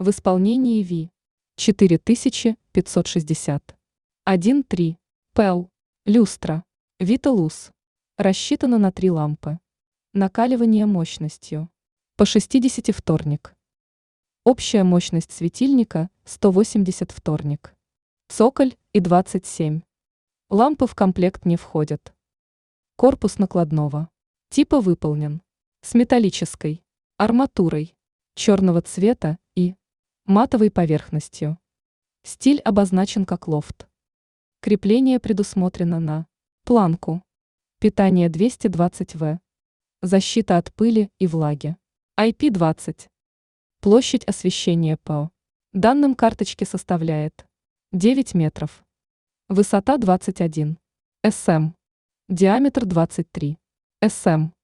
В исполнении Ви 4560. 1.3. ПЭЛ. Люстра. Виталус. Рассчитана на 3 лампы. Накаливание мощностью. По 60 вторник. Общая мощность светильника 180 вторник. Цоколь и 27. Лампы в комплект не входят. Корпус накладного типа выполнен с металлической арматурой черного цвета и матовой поверхностью. Стиль обозначен как лофт. Крепление предусмотрено на планку. Питание 220 В. Защита от пыли и влаги. IP20. Площадь освещения по данным карточки составляет 9 метров. Высота 21 см. Диаметр 23 см.